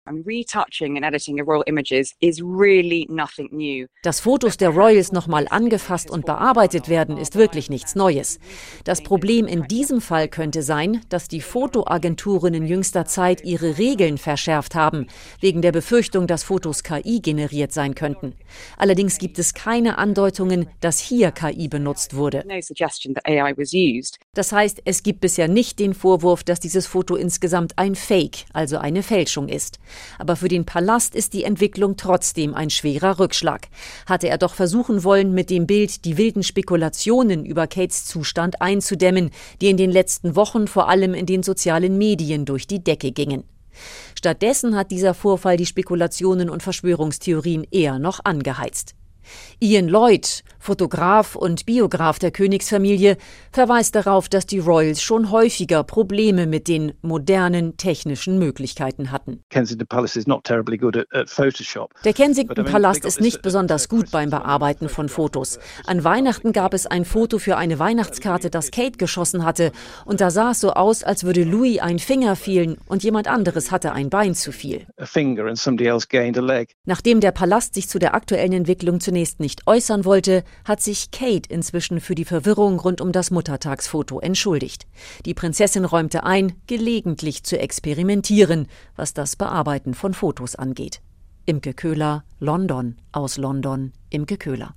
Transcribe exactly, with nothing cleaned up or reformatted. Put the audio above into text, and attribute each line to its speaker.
Speaker 1: Dass Fotos der Royals nochmal angefasst und bearbeitet werden, ist wirklich nichts Neues. Das Problem in diesem Fall könnte sein, dass die Fotoagenturen in jüngster Zeit ihre Regeln verschärft haben, wegen der Befürchtung, dass Fotos K I generiert sein könnten. Allerdings gibt es keine Andeutungen, dass hier K I benutzt wurde. Das heißt, es gibt bisher nicht den Vorwurf, dass dieses Foto insgesamt ein Fake, also eine Fälschung ist. Aber für den Palast ist die Entwicklung trotzdem ein schwerer Rückschlag. Hatte er doch versuchen wollen, mit dem Bild die wilden Spekulationen über Kates Zustand einzudämmen, die in den letzten Wochen vor allem in den sozialen Medien durch die Decke gingen. Stattdessen hat dieser Vorfall die Spekulationen und Verschwörungstheorien eher noch angeheizt. Ian Lloyd, Fotograf und Biograf der Königsfamilie, verweist darauf, dass die Royals schon häufiger Probleme mit den modernen technischen Möglichkeiten hatten. Der Kensington-Palast ist nicht besonders gut beim Bearbeiten von Fotos. An Weihnachten gab es ein Foto für eine Weihnachtskarte, das Kate geschossen hatte. Und da sah es so aus, als würde Louis ein Finger fehlen und jemand anderes hatte ein Bein zu viel. Nachdem der Palast sich zu der aktuellen Entwicklung zunächst nicht äußern wollte, hat sich Kate inzwischen für die Verwirrung rund um das Muttertagsfoto entschuldigt. Die Prinzessin räumte ein, gelegentlich zu experimentieren, was das Bearbeiten von Fotos angeht. Imke Köhler, London, aus London, Imke Köhler.